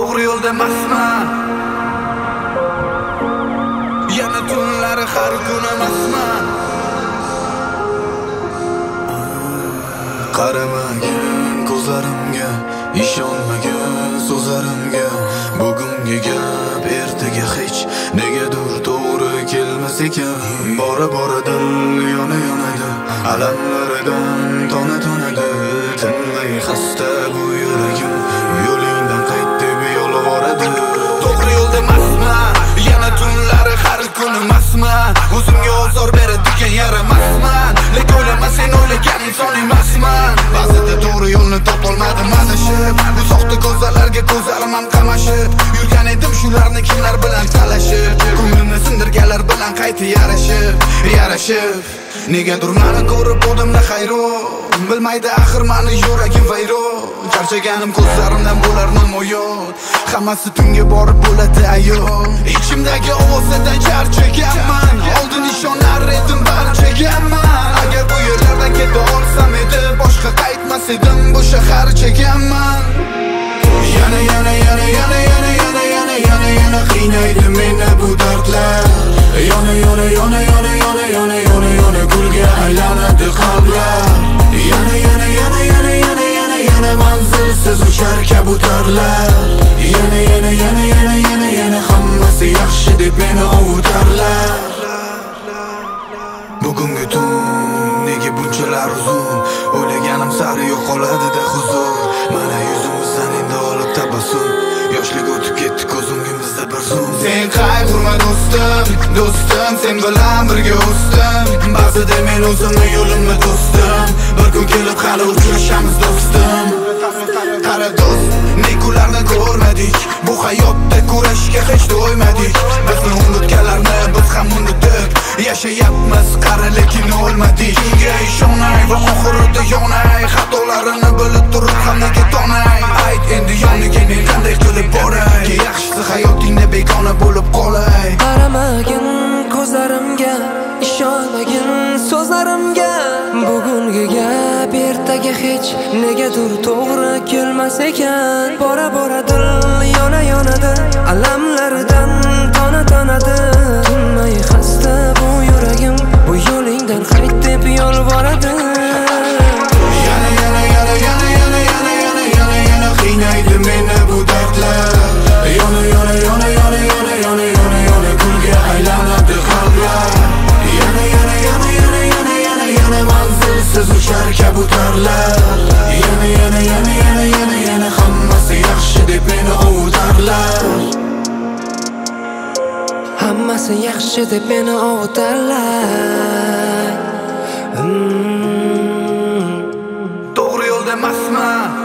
To'g'ri yo'lda emasman. Yana tunlari har kun emasman. Qaramagin ko'zlarimga, ishonmagin so'zlarimga. Bugungi gap ertaga hech negadir to'g'ri kelmas ekan. Bora dil yonadi, alamlaridan tonadi. Tinmay xasta bu yuragim, yo'lingdan qayt deb yolvoradi. To'g'ri yo'lda emasman, yana tunlari har kun emasman. O'zimga ozor beradigan yaramasman, lekin o'ylama sen o'ylagan inson emasman. Ba'zida to'g'ri yo'lni topolmadim adashib, bu soxta ko'zlarga ko'zlarim ham qamashib. Yurgan edim shularni kimlar bilan talashib, ko'nglimni sindirganlar bilan qayta yarashib. Negadir meni ko'rib o'zimda hayron, bilmaydi axir meni yuragim vayron. Charchaganim ko'zlarimdan bo'lar namoyon, hammasi tunga borib bo'ladi ayon. Ichimdagi ovozidan charchaganman, oldin ishonar edim barchaganman. Agar bu yerlardan keta olsam edi, boshqa qaytmas edim, bu shahar chekanman. Yana qiynaydi meni bu dardlar. Yana kulga aylanadi qalblar. Yana manzilsiz uchar kabutarlar. Yana hammasi yaxshi deb meni ovutarlar. Bugungi tun nega bunchalar uzun? O'ylaganim sari yo'qoladi-da huzur. Mana yuzimizdan endi olib tabassum, yoshlik o'tib ketdi ko'zingimizda bir zum. Sen qayg'urma do'stim, sen bilan birga o'sdim. Ba'zida men o'zimni yo'limni to'sdim, bir kun kelib hali uchrashamiz do'stim. Qara do'st, ne kunlarni ko'rmadik, bu hayotda kurashga hech to'ymadik. Bizni unutganlarni biz ham unutdik, yashayapmiz qara lekin o'lmadik. Shunga ishonay va oxirida yonay, xatolarini bilib turib ham nega tonay. Ayt endi yoniga men qanday qilib boray, yaxshisi hayotingda begona bo'lib qolay. Qaramagin ko'zlarimga, ishonmagin so'zlarimga. Bugungi gap ertaga hech negadir to'g'ri kelmas ekan. Bora dil yonadi, alamlaridan tonadi. Tinmay xasta bu yuragim, bu yo'lingdan qayt deb yolvoradi. Yana qiynaydi meni bu dardlar. Yana kulga aylanadi qalblar. Yana manzilsiz uchar kabutarlar. Yana hammasi yaxshi deb meni ovutarlar. Hammasi yaxshi deb meni ovutarlar. To'g'ri yo'lda emasman.